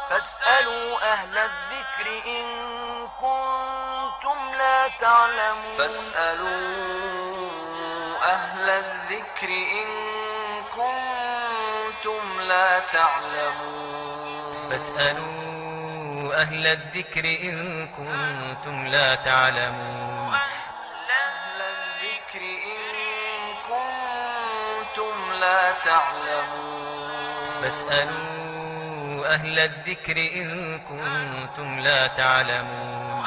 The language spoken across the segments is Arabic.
فاسألوا أهل الذكر إن كنتم لا تعلمون. فاسألوا أهل الذكر إن كنتم لا تعلمون. فاسألوا أهل الذكر إن كنتم لا تعلمون. أهل الذكر إن كنتم لا تعلمون. فاسألوا أهل الذكر إن كنتم لا تعلمون.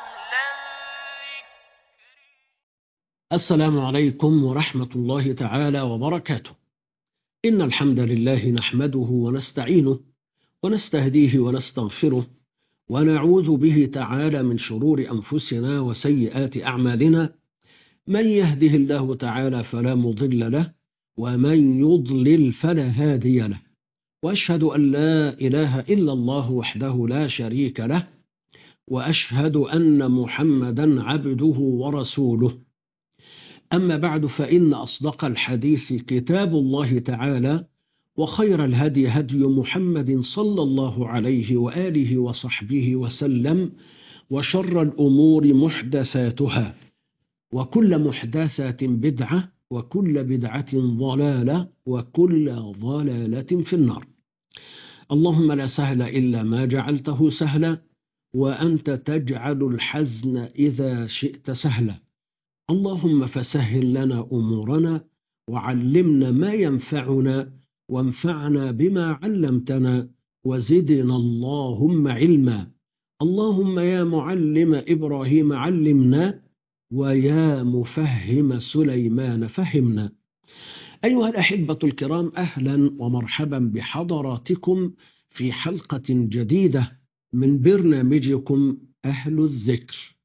السلام عليكم ورحمة الله تعالى وبركاته. إن الحمد لله نحمده ونستعينه ونستهديه ونستغفره ونعوذ به تعالى من شرور أنفسنا وسيئات أعمالنا. من يهده الله تعالى فلا مضل له ومن يضلل فلا هادي له، وأشهد أن لا إله إلا الله وحده لا شريك له، وأشهد أن محمدا عبده ورسوله. أما بعد، فإن أصدق الحديث كتاب الله تعالى، وخير الهدي هدي محمد صلى الله عليه وآله وصحبه وسلم، وشر الأمور محدثاتها، وكل محدثة بدعة، وكل بدعة ضلالة، وكل ضلالة في النار. اللهم لا سهل إلا ما جعلته سهلا، وأنت تجعل الحزن إذا شئت سهلا. اللهم فسهل لنا أمورنا، وعلمنا ما ينفعنا، وانفعنا بما علمتنا، وزدنا اللهم علما. اللهم يا معلم إبراهيم علمنا، ويا مفهم سليمان فهمنا. أيها الأحبة الكرام، أهلا ومرحبا بحضراتكم في حلقة جديدة من برنامجكم أهل الذكر.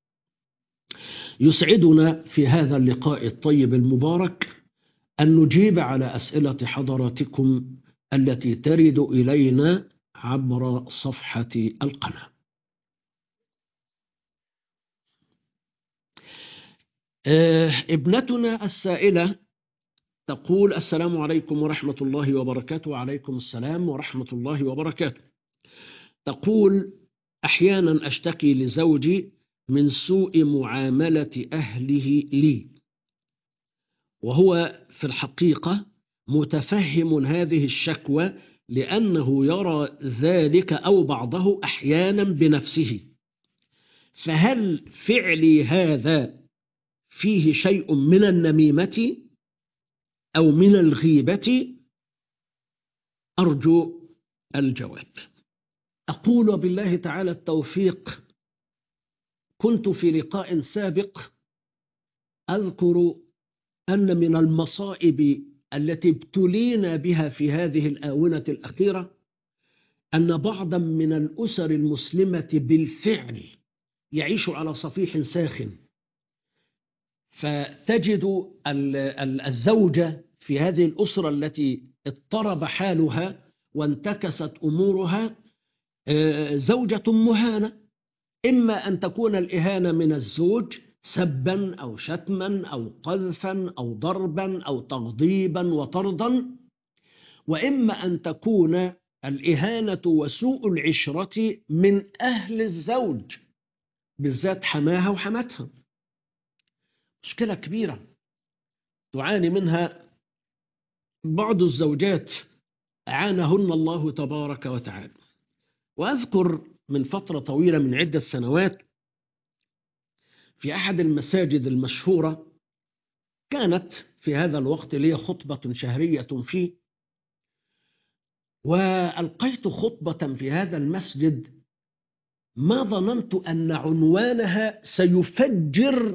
يسعدنا في هذا اللقاء الطيب المبارك أن نجيب على أسئلة حضراتكم التي ترد إلينا عبر صفحة القناة. ابنتنا السائلة تقول: السلام عليكم ورحمة الله وبركاته. وعليكم السلام ورحمة الله وبركاته. تقول: أحيانا أشتكي لزوجي من سوء معاملة أهله لي، وهو في الحقيقة متفهم هذه الشكوى لأنه يرى ذلك أو بعضه أحيانا بنفسه، فهل فعلي هذا فيه شيء من النميمة أو من الغيبة؟ أرجو الجواب. أقول بالله تعالى التوفيق. كنت في لقاء سابق أذكر أن من المصائب التي ابتلينا بها في هذه الآونة الأخيرة أن بعضا من الأسر المسلمة بالفعل يعيش على صفيح ساخن، فتجد الزوجة في هذه الأسرة التي اضطرب حالها وانتكست أمورها زوجة مهانة، إما أن تكون الإهانة من الزوج سبا أو شتما أو قذفا أو ضربا أو تغضيبا وطردا، وإما أن تكون الإهانة وسوء العشرة من أهل الزوج، بالذات حماها وحماتها. مشكلة كبيرة تعاني منها بعض الزوجات، أعانهن الله تبارك وتعالى. وأذكر من فترة طويلة، من عدة سنوات، في أحد المساجد المشهورة كانت في هذا الوقت لي خطبة شهرية فيه، وألقيت خطبة في هذا المسجد ما ظننت أن عنوانها سيفجر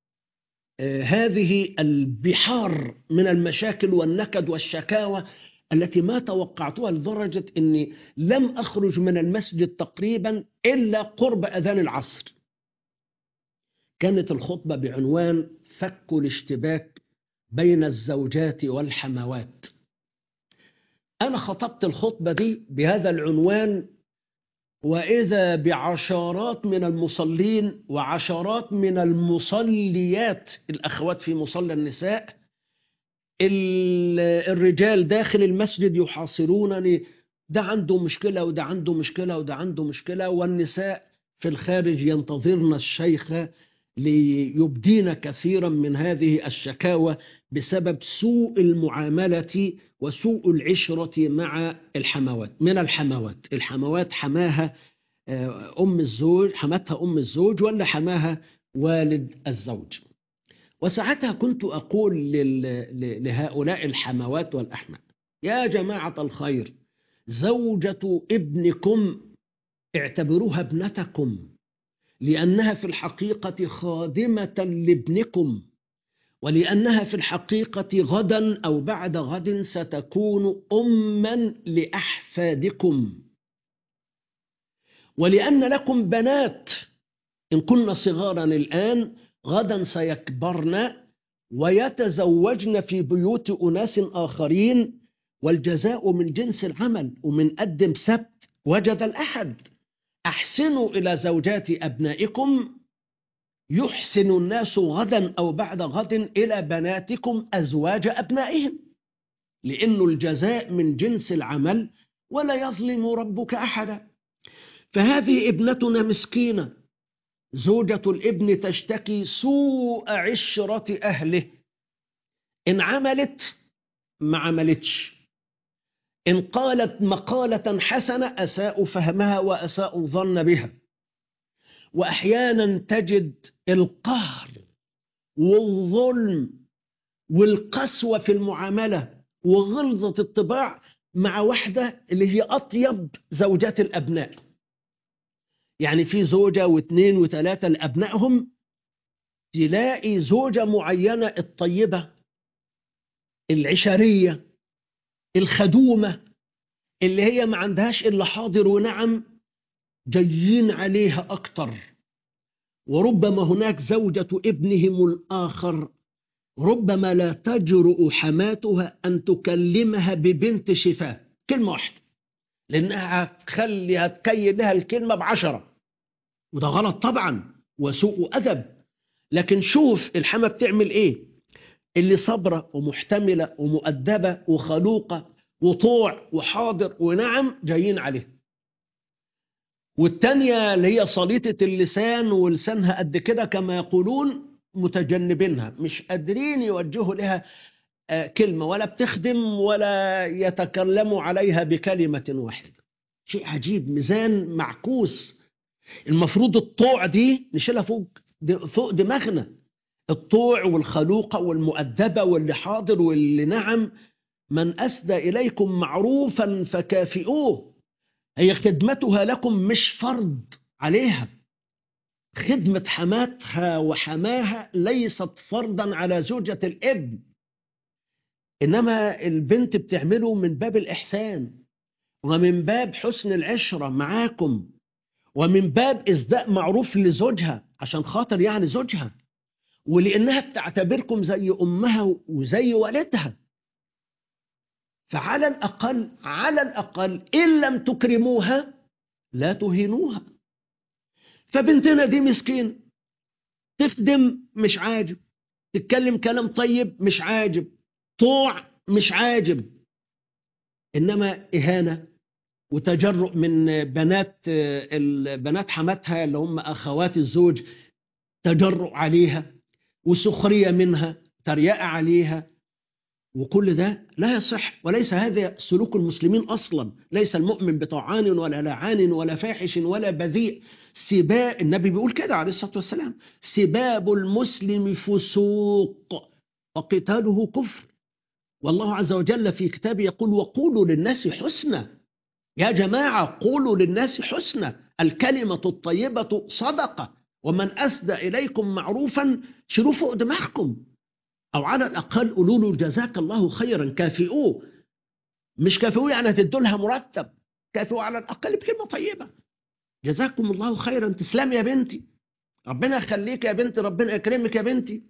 هذه البحار من المشاكل والنكد والشكاوى التي ما توقعتها، لدرجة أني لم أخرج من المسجد تقريبا إلا قرب أذان العصر. كانت الخطبة بعنوان فك الاشتباك بين الزوجات والحموات. أنا خطبت الخطبة دي بهذا العنوان، وإذا بعشرات من المصلين وعشرات من المصليات، الأخوات في مصلى النساء، الرجال داخل المسجد يحاصرونني ده عنده مشكلة وده عنده مشكلة وده عنده مشكلة، والنساء في الخارج ينتظرن الشيخ ليبدين كثيرا من هذه الشكاوى بسبب سوء المعاملة وسوء العشرة مع الحموات. من الحموات حماها أم الزوج، حماتها أم الزوج، ولا حماها والد الزوج. وساعتها كنت أقول لهؤلاء الحموات والأحماء: يا جماعة الخير، زوجة ابنكم اعتبروها ابنتكم، لأنها في الحقيقة خادمة لابنكم، ولأنها في الحقيقة غدا أو بعد غد ستكون أما لأحفادكم، ولأن لكم بنات إن كن صغارا الآن غدا سيكبرن ويتزوجن في بيوت أناس آخرين، والجزاء من جنس العمل. ومن قدم سبت وجد الأحد. أحسنوا إلى زوجات أبنائكم يحسن الناس غدا أو بعد غد إلى بناتكم أزواج أبنائهم، لأن الجزاء من جنس العمل ولا يظلم ربك أحدا. فهذه ابنتنا مسكينة، زوجة الابن تشتكي سوء عشرة أهله، إن عملت ما عملتش، إن قالت مقالة حسنة أساء فهمها وأساء الظن بها. وأحيانا تجد القهر والظلم والقسوة في المعاملة وغلظة الطباع مع واحدة اللي هي أطيب زوجات الأبناء. يعني في زوجة واثنين وثلاثة لأبنائهم، تلاقي زوجة معينة الطيبة العشرية الخدومة اللي هي ما عندهاش إلا حاضر ونعم، جايين عليها أكتر. وربما هناك زوجة ابنهم الآخر ربما لا تجرؤ حماتها أن تكلمها ببنت شفاه كلمة واحدة، لأنها هتكي لها الكلمة ب10، وده غلط طبعا وسوء أدب. لكن شوف الحما بتعمل إيه، اللي صبرة ومحتملة ومؤدبة وخلوقة وطوع وحاضر ونعم جايين عليه. والتانية اللي هي صليطة اللسان ولسانها قد كده كما يقولون، متجنبينها، مش قادرين يوجهوا لها كلمة، ولا بتخدم ولا يتكلموا عليها بكلمة واحدة. شيء عجيب، ميزان معكوس. المفروض الطوع دي نشيلها فوق دماغنا، الطوع والخلوقة والمؤدبة واللي حاضر واللي نعم. من أسدى إليكم معروفا فكافئوه. هي خدمتها لكم مش فرض عليها، خدمة حماتها وحماها ليست فرضا على زوجة الابن، إنما البنت بتعمله من باب الإحسان ومن باب حسن العشرة معاكم ومن باب إسداء معروف لزوجها عشان خاطر يعني زوجها، ولأنها بتعتبركم زي أمها وزي والدها. فعلى الأقل إن لم تكرموها لا تهينوها. فبنتنا دي مسكين، تخدم مش عاجب، تتكلم كلام طيب مش عاجب، طوع مش عاجب، إنما إهانة وتجرؤ من بنات حماتها اللي هم أخوات الزوج، تجرؤ عليها وسخرية منها، تريقة عليها. وكل ده لا يصح، وليس هذا سلوك المسلمين أصلا. ليس المؤمن بطعان ولا لعان ولا فاحش ولا بذيء. سباء، النبي بيقول كده عليه الصلاة والسلام: سباب المسلم فسوق وقتاله كفر. والله عز وجل في كتابه يقول: وقولوا للناس حسنا. يا جماعة قولوا للناس حسنا، الكلمة الطيبة صدقة، ومن أسدى إليكم معروفا شيلوه فوق دماغكم، أو على الأقل قولوا له جزاك الله خيرا، كافئوه. مش كافئوه يعني هتدوا لها مرتب، كافئوه على الأقل بكلمة طيبة: جزاكم الله خيرا، تسلم يا بنتي، ربنا يخليك يا بنتي، ربنا يكرمك يا بنتي.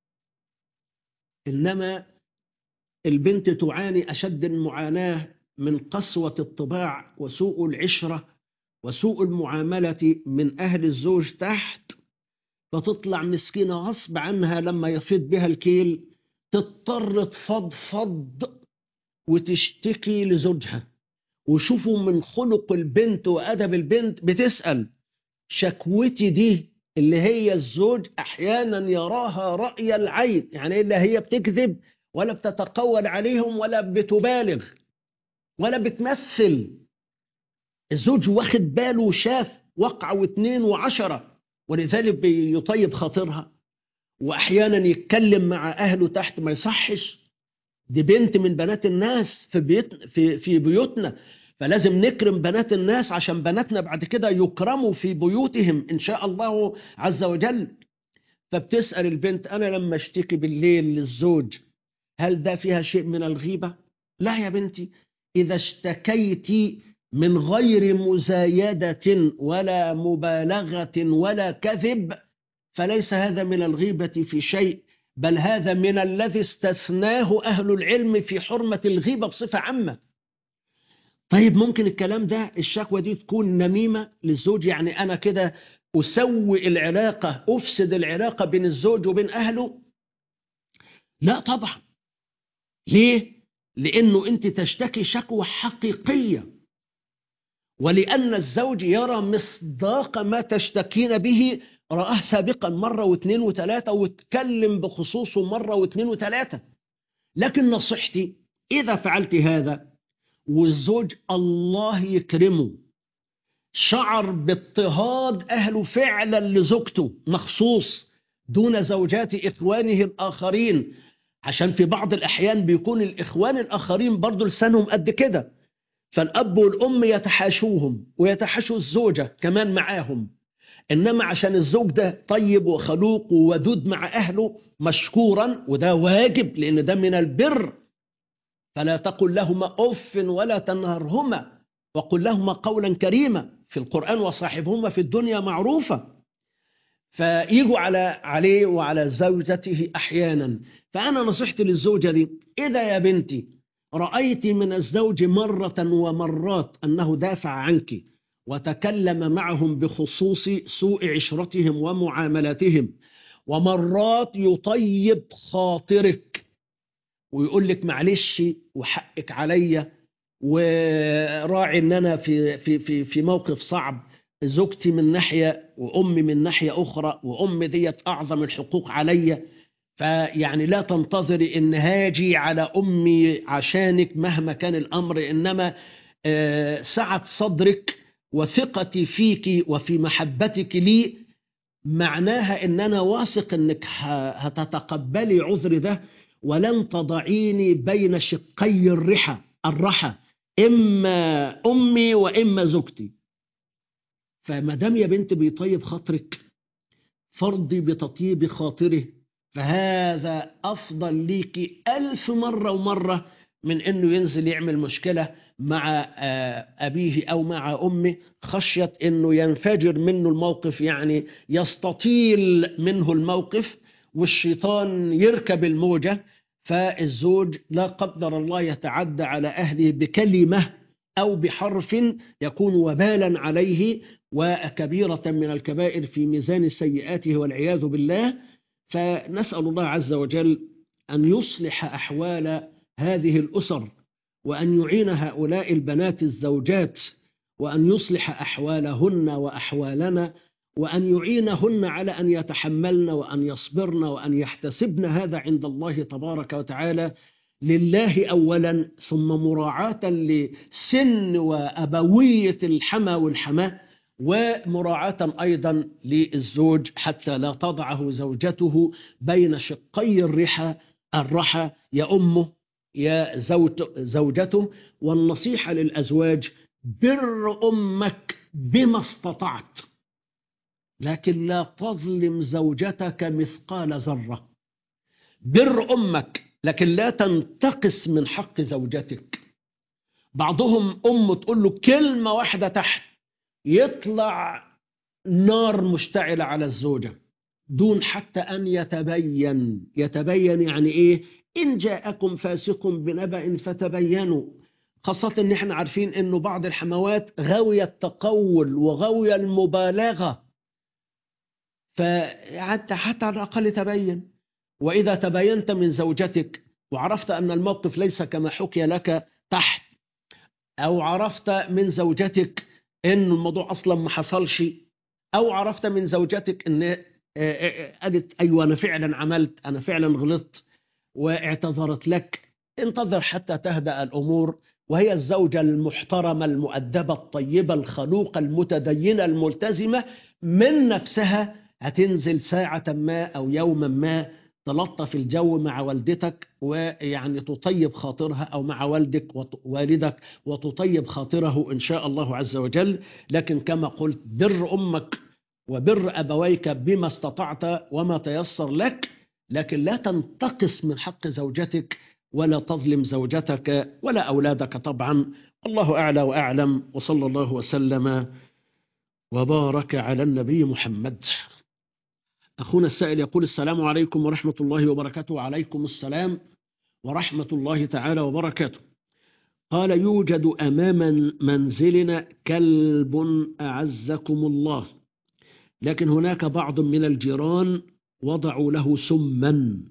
إنما البنت تعاني أشد المعاناة من قسوة الطباع وسوء العشرة وسوء المعاملة من أهل الزوج تحت، فتطلع مسكينة غصب عنها لما يفيض بها الكيل تضطر تفضفض وتشتكي لزوجها وشوفوا من خلق البنت وأدب البنت، بتسأل شكوتي دي اللي هي الزوج أحيانا يراها رأي العين، يعني إلا هي بتكذب ولا بتتقول عليهم ولا بتبالغ ولا بتمثل. الزوج واخد باله وشاف وقعة واثنين وعشرة، ولذلك بيطيب خاطرها، وأحيانا يتكلم مع أهله تحت ما يصحش. دي بنت من بنات الناس في بيوتنا، فلازم نكرم بنات الناس عشان بناتنا بعد كده يكرموا في بيوتهم إن شاء الله عز وجل. فبتسأل البنت أنا لما اشتكي بالليل للزوج هل ده فيها شيء من الغيبة؟ لا يا بنتي، إذا اشتكيت من غير مزايدة ولا مبالغة ولا كذب فليس هذا من الغيبة في شيء، بل هذا من الذي استثناه أهل العلم في حرمة الغيبة بصفة عامة. طيب ممكن الكلام ده الشكوى دي تكون نميمة للزوج، يعني أنا كده أسوي العلاقة، أفسد العلاقة بين الزوج وبين أهله؟ لا طبعا. ليه؟ لأنه أنت تشتكي شكوى حقيقية، ولأن الزوج يرى مصداق ما تشتكين به، رآه سابقا مرة واثنين وثلاثة واتكلم بخصوصه مرة واثنين وثلاثة. لكن نصيحتي إذا فعلت هذا والزوج الله يكرمه شعر باضطهاد أهله فعلا لزوجته مخصوص دون زوجات إخوانه الآخرين، عشان في بعض الأحيان بيكون الإخوان الآخرين برضو لسانهم قد كده، فالأب والأم يتحاشوهم ويتحاشوا الزوجة كمان معاهم. إنما عشان الزوج ده طيب وخلوق وودود مع أهله مشكورا، وده واجب لأن ده من البر، فلا تقل لهما أف ولا تنهرهما وقل لهما قولا كريما في القرآن، وصاحبهما في الدنيا معروفة. فيجوا عليه وعلى زوجته أحيانا. فأنا نصيحتي للزوجة دي إذا يا بنتي رأيت من الزوج مرة ومرات أنه دافع عنك وتكلم معهم بخصوص سوء عشرتهم ومعاملاتهم، ومرات يطيب خاطرك ويقول لك معلش وحقك عليا وراعي ان انا في موقف صعب، زوجتي من ناحيه وامي من ناحيه اخرى، وامي ديت اعظم الحقوق عليا، فيعني لا تنتظري ان هاجي على امي عشانك مهما كان الامر، انما سعة صدرك وثقتي فيك وفي محبتك لي معناها ان انا واثق انك هتتقبلي عذري ده ولن تضعيني بين شقي الرحى اما امي واما زوجتي. فما دام يا بنت بيطيب خاطرك فرضي بتطيب خاطره، فهذا افضل ليكي 1000 مرة ومرة من انه ينزل يعمل مشكلة مع ابيه او مع امه خشية انه ينفجر منه الموقف، يعني يستطيل منه الموقف والشيطان يركب الموجة، فالزوج لا قدر الله يتعدى على أهله بكلمة أو بحرف يكون وبالا عليه وكبيرة من الكبائر في ميزان سيئاته والعياذ بالله. فنسأل الله عز وجل أن يصلح أحوال هذه الأسر، وأن يعين هؤلاء البنات الزوجات، وأن يصلح أحوالهن وأحوالنا، وأن يعينهن على أن يتحملن وأن يصبرن وأن يحتسبن هذا عند الله تبارك وتعالى لله أولا، ثم مراعاة لسن وأبوية الحمى والحماة، ومراعاة أيضا للزوج حتى لا تضعه زوجته بين شقي الرحى يا أمه يا زوجته. والنصيحة للأزواج بر أمك بما استطعت، لكن لا تظلم زوجتك مثقال ذرة. بر أمك لكن لا تنتقص من حق زوجتك. بعضهم أمه تقول له كلمة واحدة تحت يطلع نار مشتعلة على الزوجة دون حتى أن يتبين يعني إيه؟ إن جاءكم فاسق بنبأ فتبينوا. خاصة إن إحنا عارفين إنه بعض الحموات غاوية التقول وغاوية المبالغة، فحتى على الأقل تبين. وإذا تبينت من زوجتك وعرفت أن الموقف ليس كما حكي لك تحت، أو عرفت من زوجتك إن الموضوع أصلا ما حصلش، أو عرفت من زوجتك إن قالت أيوة أنا فعلا عملت، أنا فعلا غلطت واعتذرت لك، انتظر حتى تهدأ الأمور. وهي الزوجة المحترمة المؤدبة الطيبة الخلوقة المتدينة الملتزمة من نفسها هتنزل ساعة ما أو يوما ما تلطف الجو مع والدتك، ويعني تطيب خاطرها، أو مع والدك وتطيب خاطره إن شاء الله عز وجل. لكن كما قلت بر أمك وبر أبويك بما استطعت وما تيسر لك، لكن لا تنتقص من حق زوجتك ولا تظلم زوجتك ولا أولادك طبعا. الله أعلى وأعلم، وصلى الله وسلم وبارك على النبي محمد. أخونا السائل يقول: السلام عليكم ورحمة الله وبركاته. وعليكم السلام ورحمة الله تعالى وبركاته. قال: يوجد أمام منزلنا كلب أعزكم الله، لكن هناك بعض من الجيران وضعوا له سما،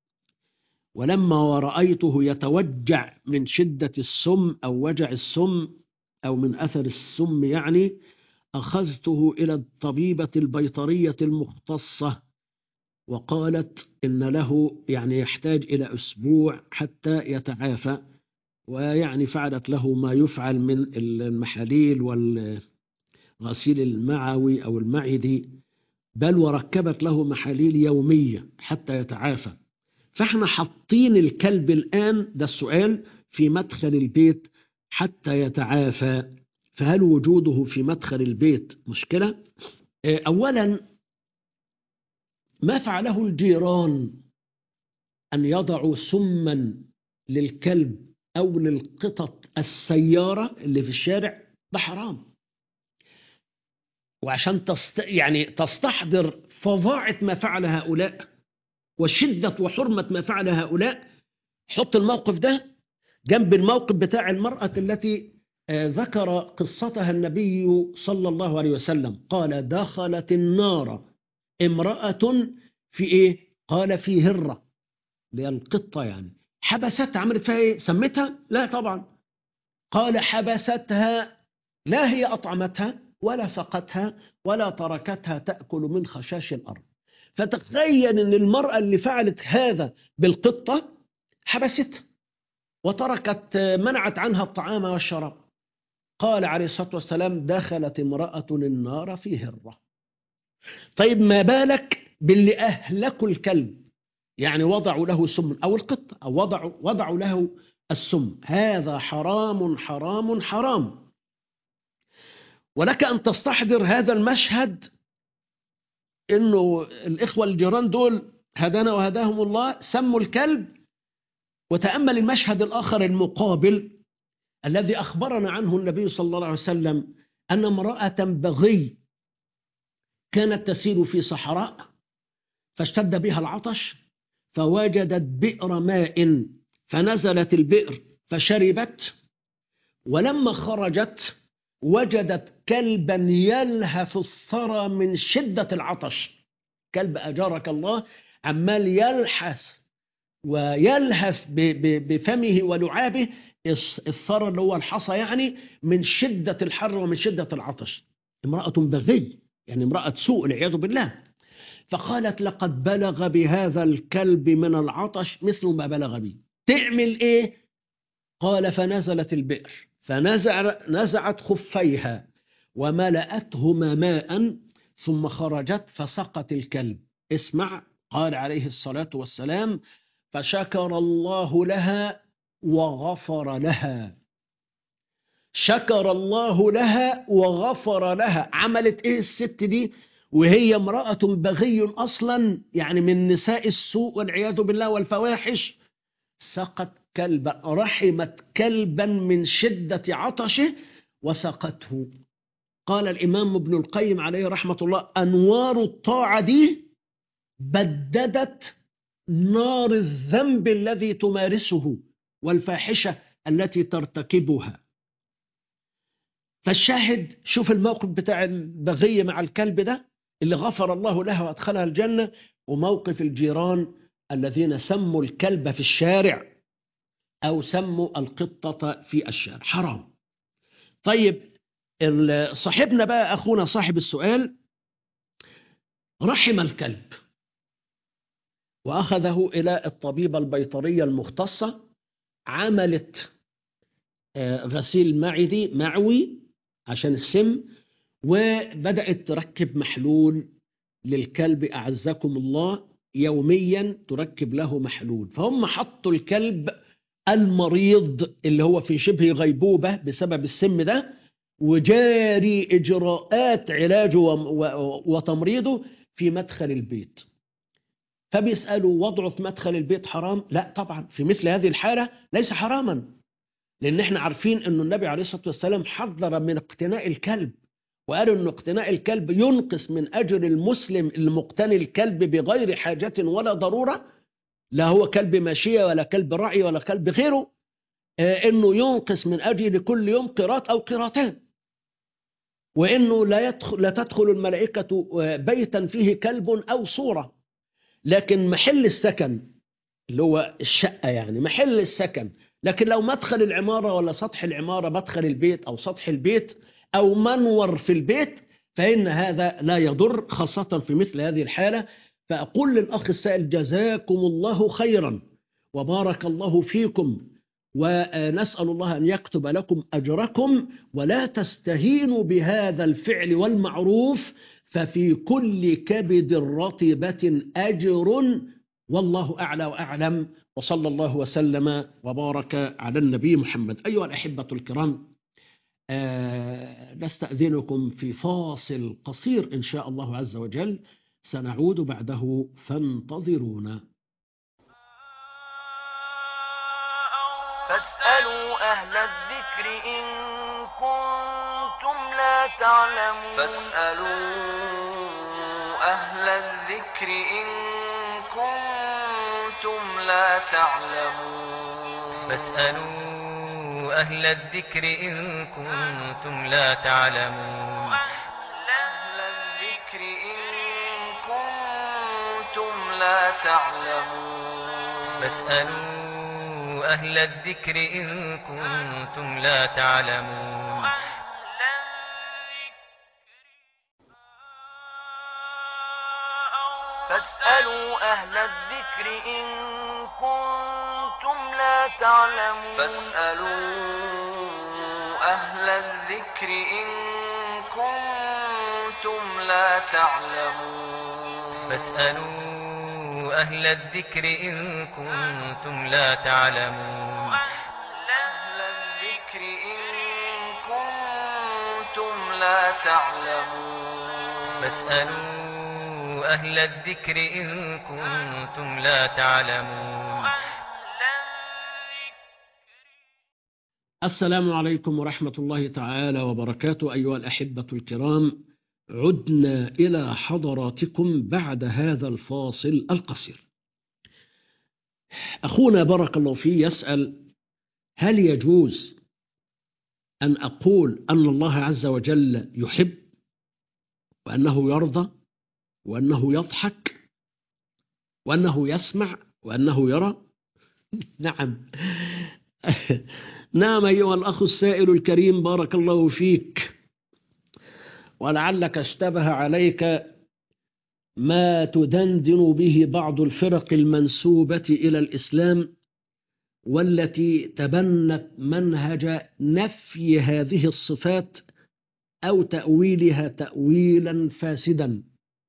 ولما رأيته يتوجع من شدة السم أو وجع السم أو من أثر السم يعني، أخذته إلى الطبيبة البيطرية المختصة، وقالت إن له يعني يحتاج إلى أسبوع حتى يتعافى، ويعني فعلت له ما يفعل من المحاليل والغسيل المعوي أو المعدي، بل وركبت له محاليل يومية حتى يتعافى. فاحنا حاطين الكلب الآن، ده السؤال، في مدخل البيت حتى يتعافى، فهل وجوده في مدخل البيت مشكلة؟ أولا، ما فعله الجيران أن يضعوا سما للكلب أو للقطط السيارة اللي في الشارع ده حرام. وعشان يعني تستحضر فظاعة ما فعل هؤلاء وشدة وحرمة ما فعل هؤلاء، حط الموقف ده جنب الموقف بتاع المرأة التي ذكر قصتها النبي صلى الله عليه وسلم. قال: دخلت النار امرأة في إيه؟ قال: في هرة، اللي هي القطة يعني. حبستها، عملت فيها إيه؟ سمتها؟ لا طبعا. قال: حبستها، لا هي أطعمتها ولا سقتها ولا تركتها تأكل من خشاش الأرض. فتخيل أن المرأة اللي فعلت هذا بالقطة حبستها وتركت، منعت عنها الطعام والشراب. قال عليه الصلاة والسلام: دخلت امرأة النار في هرة. طيب ما بالك باللي أهلكوا الكلب، يعني وضعوا له سم، أو القطة، أو وضعوا له السم. هذا حرام حرام حرام. ولك أن تستحضر هذا المشهد، إنه الإخوة الجيران دول هدانا وهداهم الله سموا الكلب. وتأمل المشهد الآخر المقابل الذي أخبرنا عنه النبي صلى الله عليه وسلم، أن امرأة بغي كانت تسير في صحراء، فاشتد بها العطش، فوجدت بئر ماء، فنزلت البئر فشربت، ولما خرجت وجدت كلبا يلهث الثرى من شدة العطش. كلب أجارك الله عمال يلحث ويلهث بفمه ولعابه الثرى اللي هو الحصى يعني، من شدة الحر ومن شدة العطش. امرأة بغي، يعني امرأة سوء والعياذ بالله. فقالت: لقد بلغ بهذا الكلب من العطش مثل ما بلغ بي، تعمل ايه؟ قال: فنزلت البئر، فنزعت خفيها وملأتهما ماء، ثم خرجت فسقت الكلب. اسمع، قال عليه الصلاة والسلام: فشكر الله لها وغفر لها. شكر الله لها وغفر لها. عملت ايه الست دي وهي امرأة بغي أصلا، يعني من نساء السوء والعياذ بالله والفواحش؟ سقت كلبا، رحمت كلبا من شدة عطشه وسقته. قال الإمام ابن القيم عليه رحمة الله: أنوار الطاعة دي بددت نار الذنب الذي تمارسه والفاحشة التي ترتكبها. فالشاهد، شوف الموقف بتاع البغي مع الكلب ده اللي غفر الله لها وأدخلها الجنة، وموقف الجيران الذين سموا الكلب في الشارع أو سموا القطة في الشارع. حرام. طيب صاحبنا بقى، أخونا صاحب السؤال، رحم الكلب وأخذه إلى الطبيبة البيطرية المختصة، عملت غسيل معوي عشان السم، وبدأت تركب محلول للكلب أعزكم الله، يوميا تركب له محلول. فهم حطوا الكلب المريض اللي هو في شبه غيبوبة بسبب السم ده، وجاري إجراءات علاجه وتمريضه في مدخل البيت. فبيسألوا وضعه في مدخل البيت حرام؟ لا طبعا، في مثل هذه الحالة ليس حراما، لأن احنا عارفين أن النبي عليه الصلاة والسلام حذر من اقتناء الكلب، وقالوا أن اقتناء الكلب ينقص من أجر المسلم المقتني الكلب بغير حاجة ولا ضرورة، لا هو كلب ماشية ولا كلب رعي ولا كلب غيره، أنه ينقص من أجر كل يوم قيراط أو قيراطان، وأنه لا تدخل الملائكة بيتا فيه كلب أو صورة. لكن محل السكن اللي هو الشقة، يعني محل السكن، لكن لو مدخل العمارة ولا سطح العمارة، مدخل البيت أو سطح البيت أو منور في البيت، فإن هذا لا يضر، خاصة في مثل هذه الحالة. فأقول للأخ السائل جزاكم الله خيرا وبارك الله فيكم، ونسأل الله أن يكتب لكم أجركم، ولا تستهينوا بهذا الفعل والمعروف، ففي كل كبد رطبة أجر، والله أعلى وأعلم، وصلى الله وسلم وبارك على النبي محمد. أيها الأحبة الكرام، نستأذنكم في فاصل قصير إن شاء الله عز وجل، سنعود بعده فانتظرونا. فاسألوا أهل الذكر إن كنتم لا تعلمون. فاسألوا أهل الذكر إن كنتم لا تعلمون. فاسألوا أهل الذكر إن كنتم لا تعلمون. أهل الذكر إن كنتم لا تعلمون. فاسألوا أهل الذكر إن كنتم لا تعلمون. فاسألوا أهل الذكر إن كنتم لا تعلمون. فاسألوا أهل الذكر إن كنتم لا تعلمون. فاسألوا أهل الذكر إن كنتم لا تعلمون. أهل الذكر إن كنتم لا تعلمون. فاسألوا أهل الذكر إن كنتم لا تعلمون. السلام عليكم ورحمة الله تعالى وبركاته. أيها الأحبة الكرام، عدنا إلى حضراتكم بعد هذا الفاصل القصير. أخونا بارك الله فيه يسأل: هل يجوز أن أقول أن الله عز وجل يحب، وأنه يرضى، وأنه يضحك، وأنه يسمع، وأنه يرى؟ نعم. نعم أيها الأخ السائل الكريم، بارك الله فيك. ولعلك اشتبه عليك ما تدندن به بعض الفرق المنسوبة إلى الإسلام، والتي تبنت منهج نفي هذه الصفات أو تأويلها تأويلا فاسدا.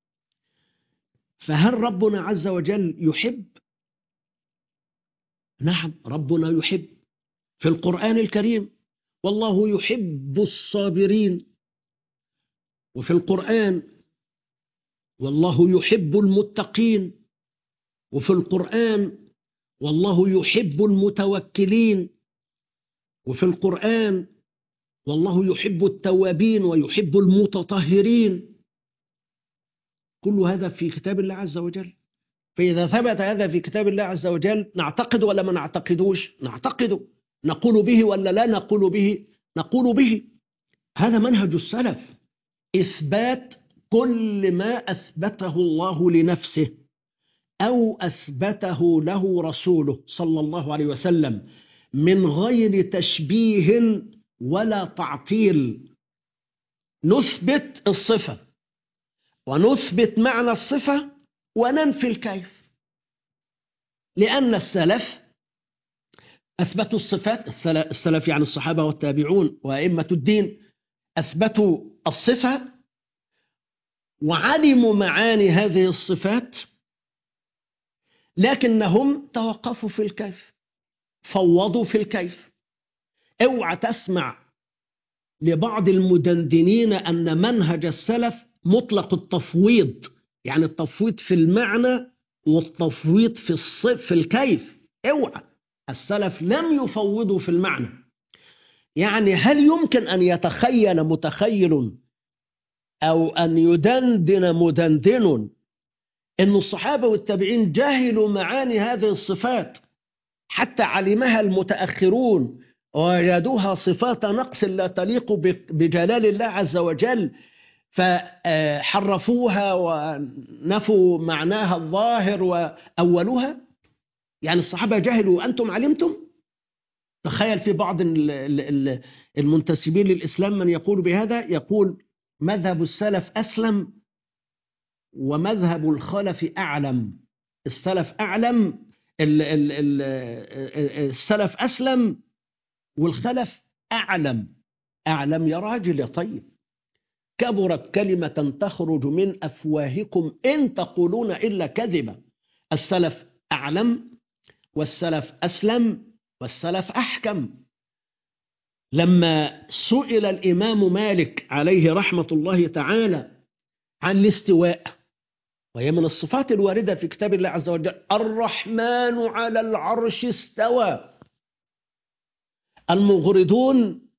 فهل ربنا عز وجل يحب؟ نعم، ربنا يحب في القرآن الكريم: والله يحب الصابرين. وفي القرآن: والله يحب المتقين. وفي القرآن: والله يحب المتوكلين. وفي القرآن: والله يحب التوابين ويحب المتطهرين. كل هذا في كتاب الله عز وجل. فإذا ثبت هذا في كتاب الله عز وجل، نعتقد ولا ما نعتقدوش؟ نعتقده. نقول به ولا لا نقول به؟ نقول به. هذا منهج السلف، إثبات كل ما أثبته الله لنفسه أو أثبته له رسوله صلى الله عليه وسلم، من غير تشبيه ولا تعطيل، نثبت الصفة ونثبت معنى الصفة وننفي الكيف. لأن السلف أثبتوا الصفات، السلف يعني الصحابة والتابعون وأئمة الدين، أثبتوا الصفة وعلموا معاني هذه الصفات، لكنهم توقفوا في الكيف، فوضوا في الكيف. اوعى تسمع لبعض المدندنين أن منهج السلف مطلق التفويض، يعني التفويض في المعنى والتفويض في الكيف. اوعى، السلف لم يفوضوا في المعنى. يعني هل يمكن أن يتخيل متخيل أو أن يدندن مدندن أن الصحابة والتابعين جهلوا معاني هذه الصفات حتى علمها المتأخرون ووجدوها صفات نقص لا تليق بجلال الله عز وجل فحرفوها ونفوا معناها الظاهر وأولوها؟ يعني الصحابة جهلوا وأنتم علمتم؟ تخيل في بعض المنتسبين للإسلام من يقول بهذا، يقول مذهب السلف أسلم ومذهب الخلف أعلم. السلف أعلم، السلف أسلم والخلف أعلم. أعلم يا راجل يا طيب، كبرت كلمة تخرج من أفواهكم إن تقولون إلا كذبا. السلف أعلم والسلف أسلم والسلف أحكم. لما سئل الإمام مالك عليه رحمة الله تعالى عن الاستواء، وهي من الصفات الواردة في كتاب الله عز وجل، الرحمن على العرش استوى. المغردون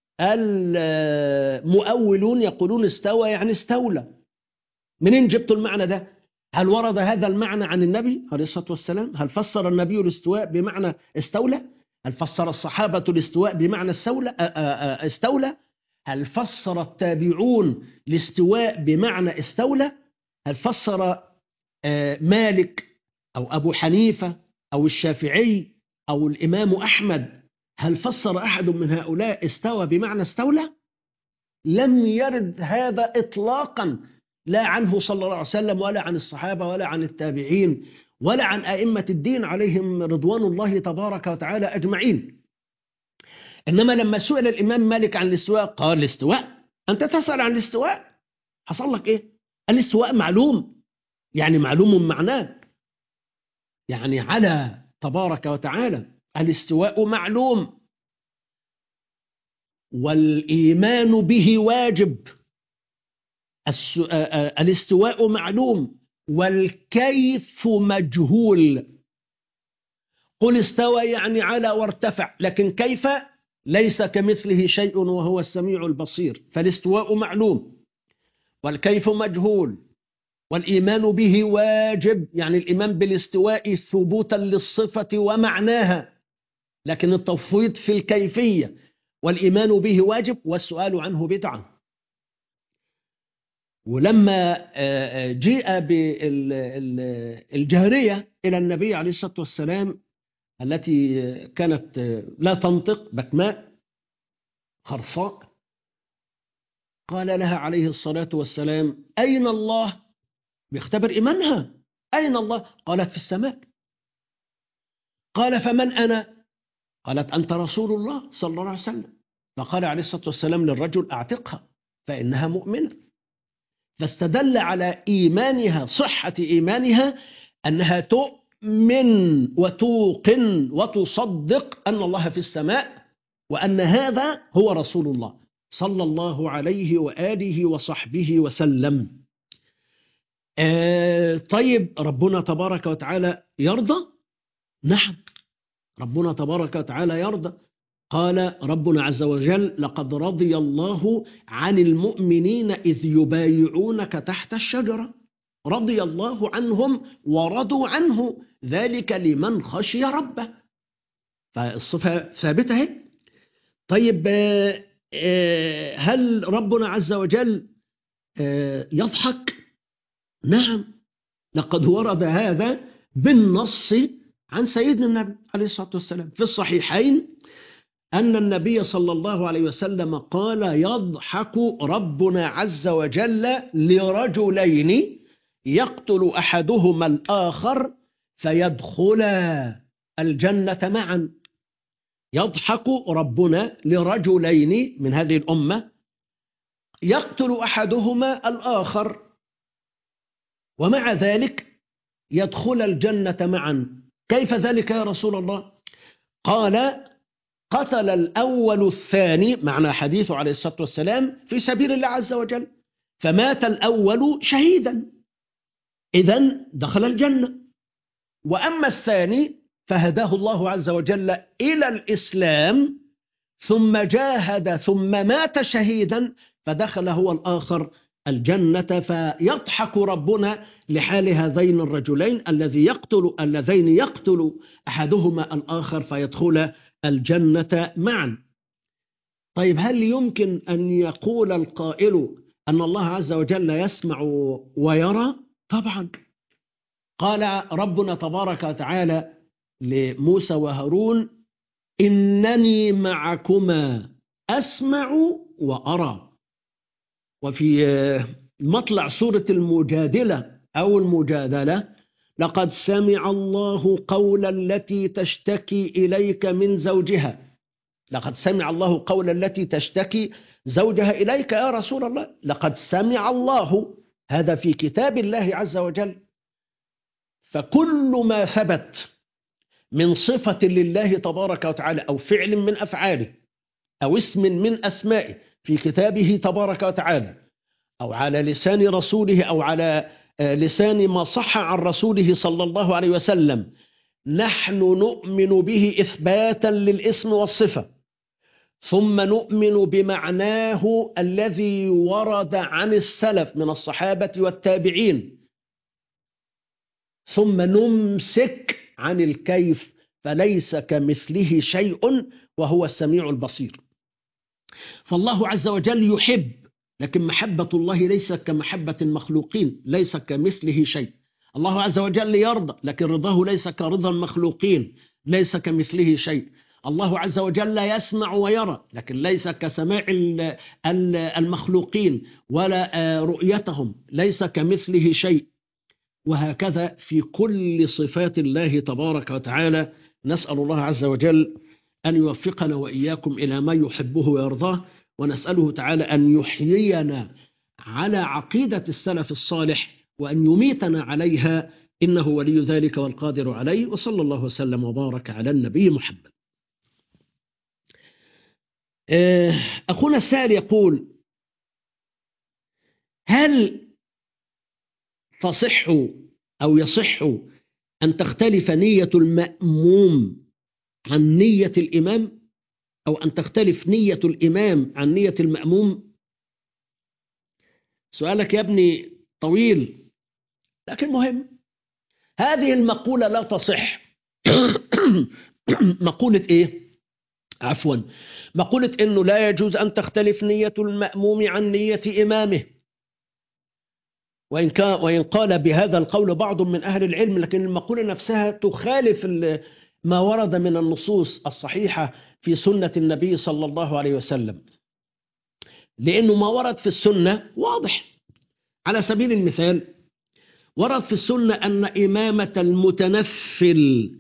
المؤولون يقولون استوى يعني استولى. منين جبتوا المعنى ده؟ هل ورد هذا المعنى عن النبي عليه الصلاة والسلام؟ هل فسر النبي الاستواء بمعنى استولى؟ هل فسر الصحابة الاستواء بمعنى استولى؟ هل فسر التابعون الاستواء بمعنى استولى؟ هل فسر مالك أو أبو حنيفة أو الشافعي أو الإمام أحمد، هل فسر أحد من هؤلاء استوى بمعنى استولى؟ لم يرد هذا إطلاقا، لا عنه صلى الله عليه وسلم ولا عن الصحابة ولا عن التابعين ولا عن أئمة الدين عليهم رضوان الله تبارك وتعالى أجمعين. إنما لما سئل الإمام مالك عن الاستواء قال الاستواء، أنت تسأل عن الاستواء، حصل لك إيه؟ الاستواء معلوم، يعني معلوم معناه، يعني على تبارك وتعالى. الاستواء معلوم والإيمان به واجب. الاستواء معلوم والكيف مجهول. قل استوى يعني على وارتفع، لكن كيف؟ ليس كمثله شيء وهو السميع البصير. فالاستواء معلوم والكيف مجهول والإيمان به واجب، يعني الإيمان بالاستواء ثبوتا للصفة ومعناها، لكن التفويض في الكيفية. والإيمان به واجب والسؤال عنه بدعة. ولما جيء بالجهرية إلى النبي عليه الصلاة والسلام التي كانت لا تنطق، بكماء خرصاء، قال لها عليه الصلاة والسلام أين الله؟ بيختبر إيمانها، أين الله؟ قالت في السماء. قال فمن أنا؟ قالت أنت رسول الله صلى الله عليه وسلم. فقال عليه الصلاة والسلام للرجل أعتقها فإنها مؤمنة. فاستدل على إيمانها، صحة إيمانها، أنها تؤمن وتوقن وتصدق أن الله في السماء وأن هذا هو رسول الله صلى الله عليه وآله وصحبه وسلم. طيب ربنا تبارك وتعالى يرضى؟ نعم، ربنا تبارك وتعالى يرضى. قال ربنا عز وجل لقد رضي الله عن المؤمنين إذ يبايعونك تحت الشجرة، رضي الله عنهم ورضوا عنه ذلك لمن خشي ربه. فالصفة ثابتة هي. طيب هل ربنا عز وجل يضحك؟ نعم، لقد ورد هذا بالنص عن سيدنا النبي عليه الصلاة والسلام في الصحيحين أن النبي صلى الله عليه وسلم قال يضحك ربنا عز وجل لرجلين يقتل أحدهما الآخر فيدخلا الجنة معا. يضحك ربنا لرجلين من هذه الأمة يقتل أحدهما الآخر ومع ذلك يدخل الجنة معا. كيف ذلك يا رسول الله؟ قال قتل الأول الثاني، معنى حديثه عليه الصلاة والسلام، في سبيل الله عز وجل، فمات الأول شهيدا، إذن دخل الجنة. وأما الثاني فهداه الله عز وجل إلى الإسلام ثم جاهد ثم مات شهيدا فدخل هو الآخر الجنة. فيضحك ربنا لحال هذين الرجلين اللذين يقتل أحدهما الآخر فيدخل الجنة معا. طيب هل يمكن أن يقول القائل أن الله عز وجل يسمع ويرى؟ طبعا. قال ربنا تبارك وتعالى لموسى وهارون إنني معكما أسمع وأرى. وفي مطلع سورة المجادلة أو المجادلة لقد سمع الله قول التي تشتكي إليك من زوجها. لقد سمع الله قول التي تشتكي زوجها إليك يا رسول الله. لقد سمع الله، هذا في كتاب الله عز وجل. فكل ما ثبت من صفة لله تبارك وتعالى أو فعل من أفعاله أو اسم من أسمائه في كتابه تبارك وتعالى أو على لسان رسوله أو على لسان ما صح عن رسوله صلى الله عليه وسلم، نحن نؤمن به إثباتا للاسم والصفة، ثم نؤمن بمعناه الذي ورد عن السلف من الصحابة والتابعين، ثم نمسك عن الكيف، فليس كمثله شيء وهو السميع البصير. فالله عز وجل يحب، لكن محبة الله ليس كمحبة المخلوقين، ليس كمثله شيء. الله عز وجل يرضى، لكن رضاه ليس كرضا المخلوقين، ليس كمثله شيء. الله عز وجل يسمع ويرى، لكن ليس كسماع المخلوقين ولا رؤيتهم، ليس كمثله شيء. وهكذا في كل صفات الله تبارك وتعالى. نسأل الله عز وجل أن يوفقنا وإياكم إلى ما يحبه ويرضاه، ونسأله تعالى أن يحيينا على عقيدة السلف الصالح وأن يميتنا عليها، إنه ولي ذلك والقادر عليه. وصلى الله وسلم وبارك على النبي محمد. أخونا السائل يقول: هل تصح أو يصح أن تختلف نية المأموم عن نية الإمام، أو أن تختلف نية الإمام عن نية المأموم؟ سؤالك يا ابني طويل لكن مهم. هذه المقولة لا تصح. مقولة إيه؟ عفوا، مقولة إنه لا يجوز أن تختلف نية المأموم عن نية إمامه. وإن قال بهذا القول بعض من أهل العلم، لكن المقولة نفسها تخالف ما ورد من النصوص الصحيحة في سنة النبي صلى الله عليه وسلم، لأنه ما ورد في السنة واضح. على سبيل المثال، ورد في السنة أن إمامة المتنفل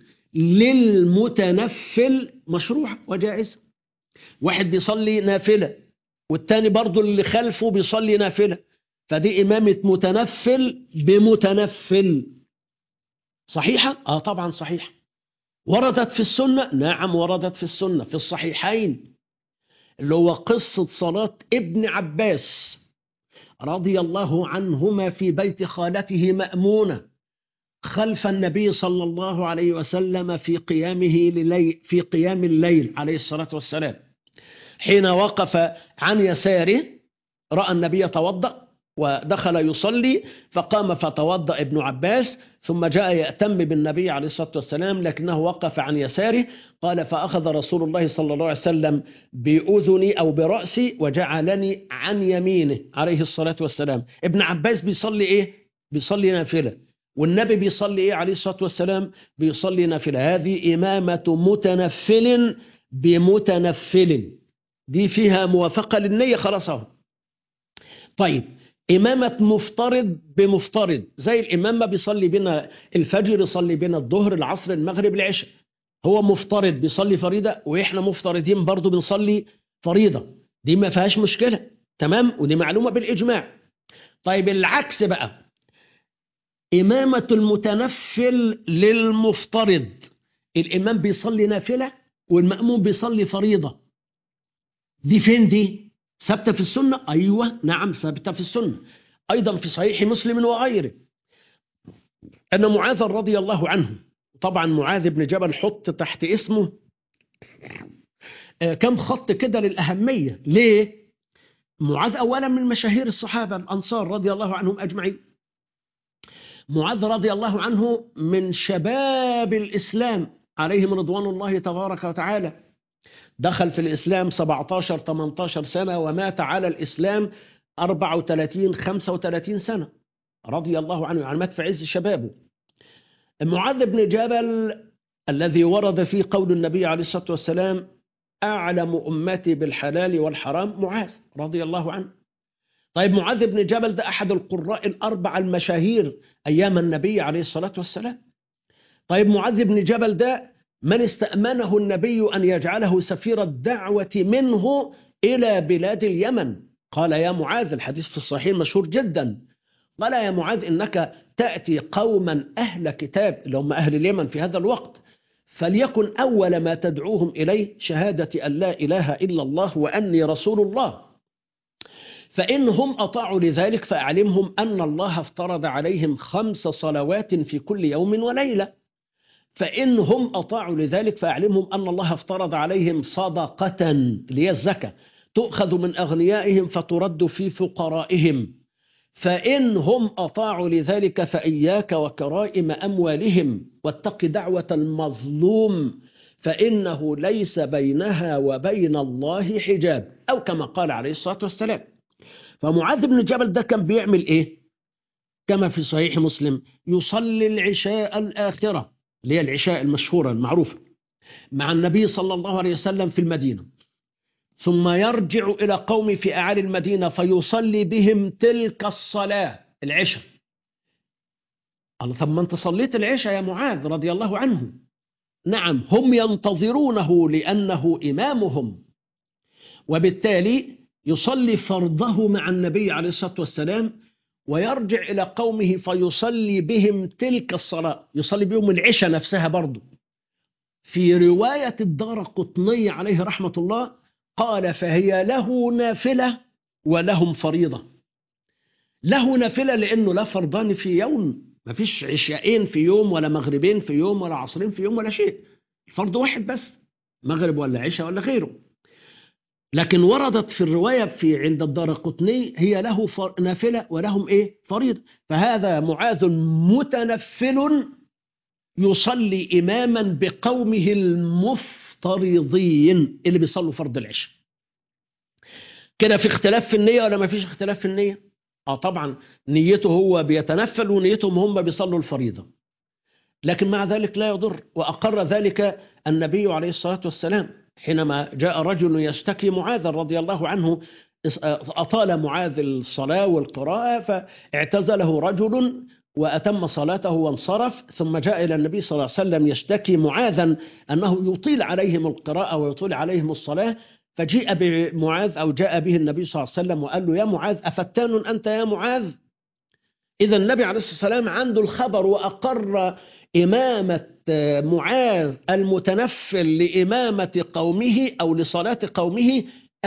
للمتنفل مشروعة وجائزة. واحد بيصلي نافلة والتاني برضو اللي خلفه بيصلي نافلة، فدي إمامة متنفل بمتنفل. صحيحة؟ طبعا صحيحة. وردت في السنة؟ نعم وردت في السنة في الصحيحين، اللي هو قصة صلاة ابن عباس رضي الله عنهما في بيت خالته مأمونة خلف النبي صلى الله عليه وسلم في قيام الليل عليه الصلاة والسلام. حين وقف عن يساره رأى النبي يتوضأ ودخل يصلي، فقام فتوضأ ابن عباس، ثم جاء يأتم بالنبي عليه الصلاة والسلام لكنه وقف عن يساره. قال: فأخذ رسول الله صلى الله عليه وسلم بأذني أو برأسي وجعلني عن يمينه عليه الصلاة والسلام. ابن عباس بيصلي إيه؟ بيصلي نافلة، والنبي بيصلي إيه عليه الصلاة والسلام؟ بيصلي نافلة. هذه إمامة متنفل بمتنفل، دي فيها موافقة للنية خلاص اهو. طيب إمامة مفترض بمفترض، زي الإمام ما بيصلي بنا الفجر، يصلي بنا الظهر العصر المغرب العشاء، هو مفترض بيصلي فريضة وإحنا مفترضين برضو بنصلي فريضة، دي ما فيهاش مشكلة، تمام، ودي معلومة بالإجماع. طيب العكس بقى، إمامة المتنفل للمفترض، الإمام بيصلي نافلة والمأموم بيصلي فريضة، دي فين دي؟ ثابتة في السنة؟ أيوة نعم ثابتة في السنة، أيضا في صحيح مسلم وغيره، أن معاذ رضي الله عنه، طبعا معاذ بن جبل حط تحت اسمه كم خط كده للأهمية. ليه؟ معاذ أولا من مشاهير الصحابة الأنصار رضي الله عنهم أجمعين، معاذ رضي الله عنه من شباب الإسلام عليهم رضوان الله تبارك وتعالى، دخل في الإسلام 17-18 سنة ومات على الإسلام 34-35 سنة رضي الله عنه، يعني مات في عز شبابه. معاذ بن جبل الذي ورد فيه قول النبي عليه الصلاة والسلام أعلم أمتي بالحلال والحرام معاذ رضي الله عنه. طيب معاذ بن جبل ده أحد القراء الأربعة المشاهير أيام النبي عليه الصلاة والسلام. طيب معاذ بن جبل ده من استأمنه النبي أن يجعله سفير الدعوة منه إلى بلاد اليمن، قال يا معاذ، الحديث في الصحيح مشهور جدا، قال يا معاذ إنك تأتي قوما أهل كتاب اللي هم أهل اليمن في هذا الوقت، فليكن أول ما تدعوهم إليه شهادة أن لا إله إلا الله وأني رسول الله، فإنهم أطاعوا لذلك فأعلمهم أن الله افترض عليهم 5 صلوات في كل يوم وليلة، فإنهم أطاعوا لذلك فأعلمهم أن الله افترض عليهم صدقة اللي هي الزكاة تؤخذ من أغنيائهم فترد في فقرائهم، فإنهم أطاعوا لذلك فإياك وكرائم أموالهم واتق دعوة المظلوم فإنه ليس بينها وبين الله حجاب، أو كما قال عليه الصلاة والسلام. فمعاذ بن جبل ده كان بيعمل إيه؟ كما في صحيح مسلم، يصلي العشاء الآخرة اللي هي العشاء المشهورة المعروفة مع النبي صلى الله عليه وسلم في المدينة، ثم يرجع إلى قومه في أعالي المدينة فيصلي بهم تلك الصلاة العشاء. قال طب ما أنت صليت العشاء يا معاذ رضي الله عنه. نعم هم ينتظرونه لأنه إمامهم، وبالتالي يصلي فرضه مع النبي عليه الصلاة والسلام ويرجع إلى قومه فيصلي بهم تلك الصلاة، يصلي بهم العشاء نفسها برضو. في رواية الدارقطني عليه رحمة الله قال فهي له نافلة ولهم فريضة. له نافلة لأنه لا فرضان في يوم، ما فيش عشاءين في يوم ولا مغربين في يوم ولا عصرين في يوم ولا شيء، الفرض واحد بس، مغرب ولا عشاء ولا غيره. لكن وردت في الرواية في عند الدارقطني هي له نافلة ولهم إيه؟ فريضة. فهذا معاذ متنفل يصلي إماما بقومه المفترضين اللي بيصلوا فرض العشاء. كده في اختلاف في النية ولا ما فيش اختلاف في النية؟ طبعا نيته هو بيتنفل ونيتهم هم بيصلوا الفريضة، لكن مع ذلك لا يضر، وأقر ذلك النبي عليه الصلاة والسلام حينما جاء رجل يشتكي معاذ رضي الله عنه، أطال معاذ الصلاة والقراءة فاعتزله رجل وأتم صلاته وانصرف، ثم جاء إلى النبي صلى الله عليه وسلم يشتكي معاذا أنه يطيل عليهم القراءة ويطيل عليهم الصلاة، فجيء بمعاذ أو جاء به النبي صلى الله عليه وسلم وقال له يا معاذ أفتان أنت يا معاذ؟ إذا النبي عليه الصلاة والسلام عنده الخبر وأقر إمامة معاذ المتنفل لإمامة قومه أو لصلاة قومه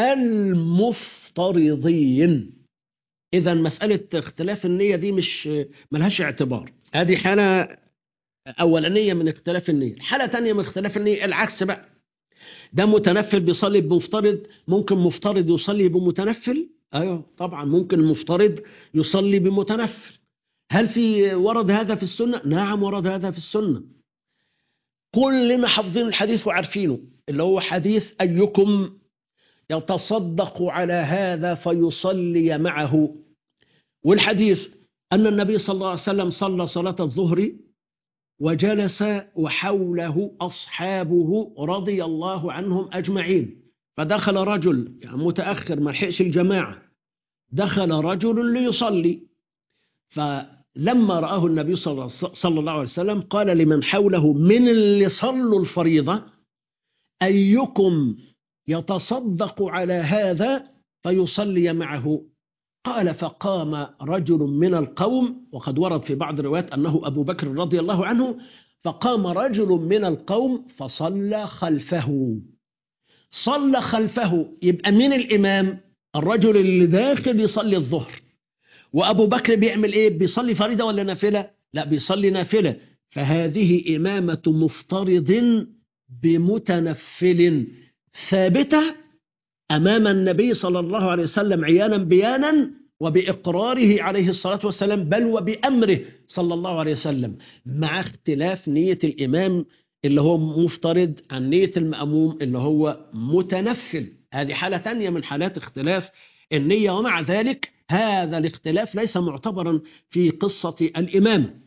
المفترضين. إذا مسألة اختلاف النية دي مش ملهاش اعتبار، هذه حالة أولانية من اختلاف النية. حالة تانية من اختلاف النية العكس بقى، ده متنفل بيصلي بمفترض، ممكن مفترض يصلي بمتنفل؟ أيوه طبعا ممكن المفترض يصلي بمتنفل. هل في ورد هذا في السنة؟ نعم ورد هذا في السنة، كلنا حافظين الحديث وعارفينه، اللي هو حديث أيكم يتصدق على هذا فيصلي معه. والحديث أن النبي صلى الله عليه وسلم صلى صلاة الظهر وجلس وحوله أصحابه رضي الله عنهم أجمعين. فدخل رجل يعني متأخر ما لحقش الجماعة، دخل رجل ليصلي، فلما رآه النبي صلى الله عليه وسلم قال لمن حوله من اللي صلوا الفريضة: أيكم يتصدق على هذا فيصلي معه؟ قال: فقام رجل من القوم، وقد ورد في بعض الروايات أنه أبو بكر رضي الله عنه، فقام رجل من القوم فصلى خلفه. صلى خلفه يبقى من الإمام الرجل اللي داخل يصلي الظهر، وأبو بكر بيعمل إيه؟ بيصلي فريضة ولا نافلة؟ لا، بيصلي نافلة. فهذه إمامة مفترض بمتنفل ثابتة أمام النبي صلى الله عليه وسلم عيانا بيانا، وبإقراره عليه الصلاة والسلام، بل وبأمره صلى الله عليه وسلم، مع اختلاف نية الإمام اللي هو مفترض عن نية المأموم اللي هو متنفل. هذه حالة تانية من حالات اختلاف النية، ومع ذلك هذا الاختلاف ليس معتبرا في قصة الإمام.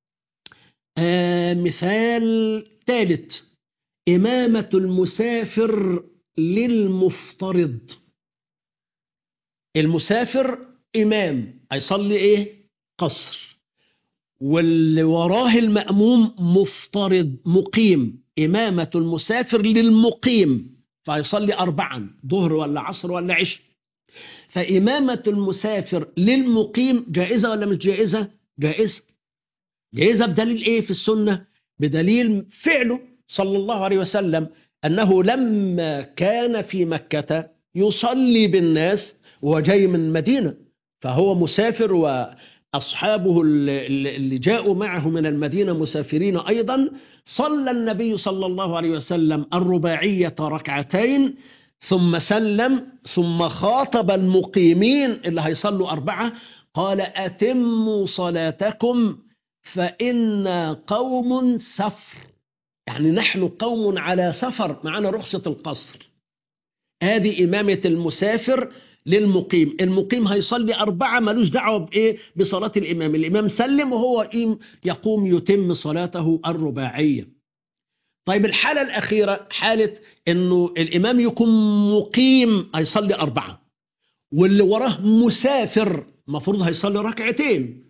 مثال ثالث: إمامة المسافر للمفترض. المسافر إمام هيصلي إيه؟ قصر، واللي وراه المأموم مفترض مقيم. إمامة المسافر للمقيم فهيصلي 4 ظهر ولا عصر ولا عشاء. فإمامة المسافر للمقيم جائزة ولا مش جائزة؟ جائزة. جائزة بدليل إيه في السنة؟ بدليل فعله صلى الله عليه وسلم، أنه لما كان في مكة يصلي بالناس وجاي من المدينة، فهو مسافر وأصحابه اللي جاءوا معه من المدينة مسافرين أيضا. صلى النبي صلى الله عليه وسلم الرباعية 2 ثم سلم، ثم خاطب المقيمين اللي هيصلوا 4 قال: أتموا صلاتكم فإن قوم سفر، يعني نحن قوم على سفر معنا رخصة القصر. هذه إمامة المسافر للمقيم. المقيم هيصلي 4 ملوش دعوة بإيه؟ بصلاة الإمام. الإمام سلم وهو يقوم يتم صلاته الرباعية. طيب الحالة الأخيرة حالة إنه الإمام يكون مقيم هيصلي 4، واللي وراه مسافر مفروض هيصلي 2.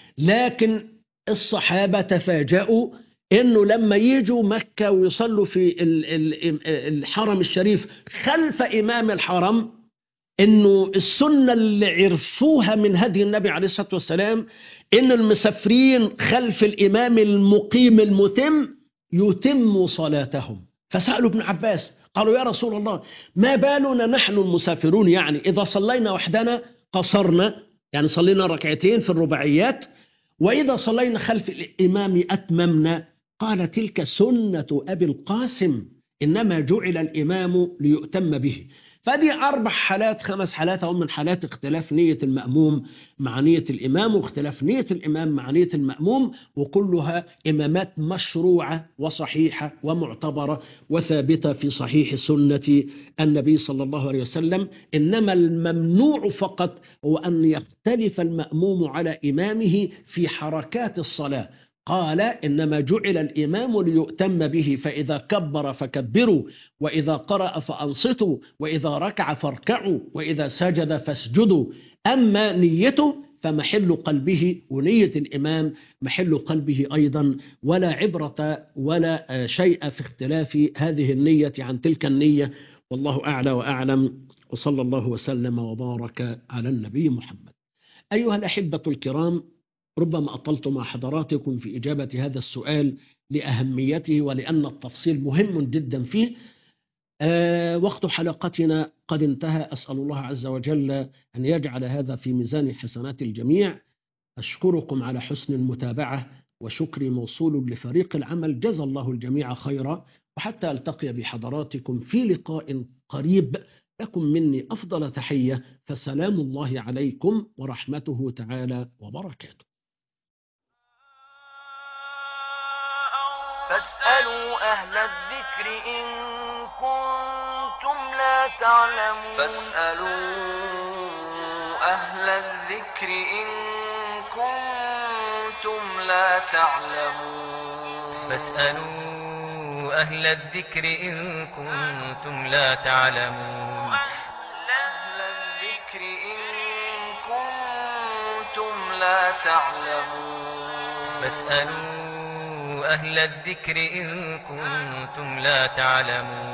لكن الصحابة تفاجأوا إنه لما يجوا مكة ويصلوا في الحرم الشريف خلف إمام الحرم، إنه السنة اللي عرفوها من هدي النبي عليه الصلاة والسلام إن المسافرين خلف الإمام المقيم المتم يتموا صلاتهم. فسألوا ابن عباس قالوا: يا رسول الله، ما بالنا نحن المسافرون، يعني إذا صلينا وحدنا قصرنا، يعني صلينا 2 في الرباعيات، وإذا صلينا خلف الإمام أتممنا. قال: تلك سنة أبي القاسم، إنما جعل الإمام ليؤتم به. فدي 4 حالات 5 حالات هم من حالات اختلاف نية المأموم مع نية الإمام، واختلاف نية الإمام مع نية المأموم، وكلها إمامات مشروعة وصحيحة ومعتبرة وثابتة في صحيح سنة النبي صلى الله عليه وسلم. إنما الممنوع فقط هو أن يختلف المأموم على إمامه في حركات الصلاة. قال: إنما جعل الإمام ليؤتم به، فإذا كبر فكبروا، وإذا قرأ فأنصتوا، وإذا ركع فاركعوا، وإذا سجد فاسجدوا. أما نيته فمحل قلبه، ونية الإمام محل قلبه أيضا، ولا عبرة ولا شيء في اختلاف هذه النية عن تلك النية. والله أعلى وأعلم، وصلى الله وسلم وبارك على النبي محمد. أيها الأحبة الكرام، ربما أطلت مع حضراتكم في إجابة هذا السؤال لأهميته ولأن التفصيل مهم جدا فيه. وقت حلقتنا قد انتهى. أسأل الله عز وجل أن يجعل هذا في ميزان حسنات الجميع. أشكركم على حسن المتابعة، وشكري موصول لفريق العمل. جزا الله الجميع خيرا، وحتى ألتقي بحضراتكم في لقاء قريب، لكم مني أفضل تحية، فسلام الله عليكم ورحمته تعالى وبركاته. فاسألوا أهل الذكر إن كنتم لا تعلمون. فاسألوا أهل الذكر إن كنتم لا تعلمون. فاسألوا أهل الذكر إن كنتم لا تعلمون. أهل الذكر إن كنتم لا تعلمون. فاسألوا أهل الذكر إن كنتم لا تعلمون.